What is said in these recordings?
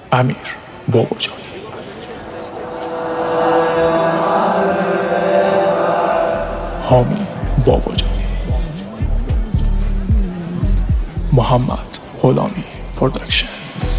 امیر باباجانی. حامی باباجانی. محمد غلامی پرودکشن.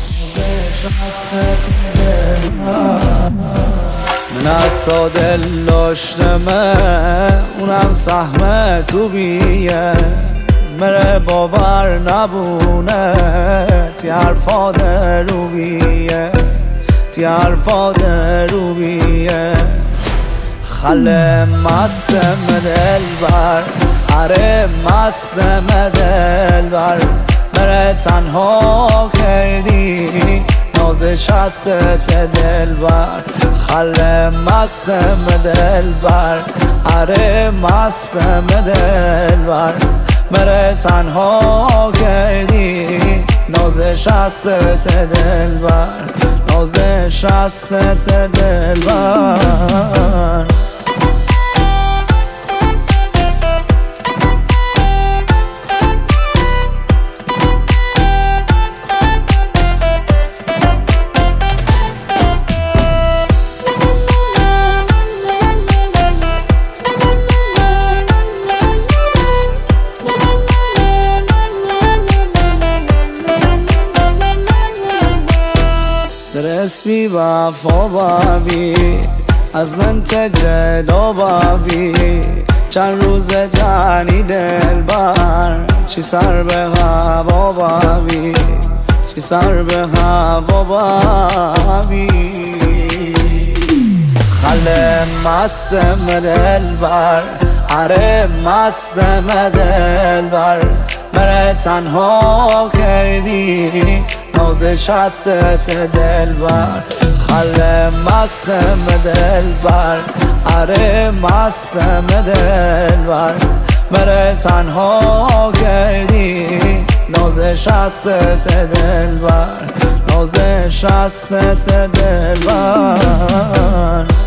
من حتی دل داشتمه اونم سهم تو بیه مره باور نبونه تی حرفاد روبیه تی حرفاد روبیه خله مستم دل بر اره مستم دل بر مره تنها کردی نازش هستت دل بر خله مستم دل بر اره مستم دل بر مره تنها کردی نازش هستت دل بر نازش هستت دل بر درسبی وفا بابی از من تجلا بابی چند روز دنی دل بر چی سر به هوا بابی چی سر به هوا بابی خله مستم دل بر اره مستم دل بر مره تنها کردی نازش هستت دل بر خله مستم دل بر اره مستم دل بر مره تنها کردی نازش هستت دل بر نازش هستت دل بر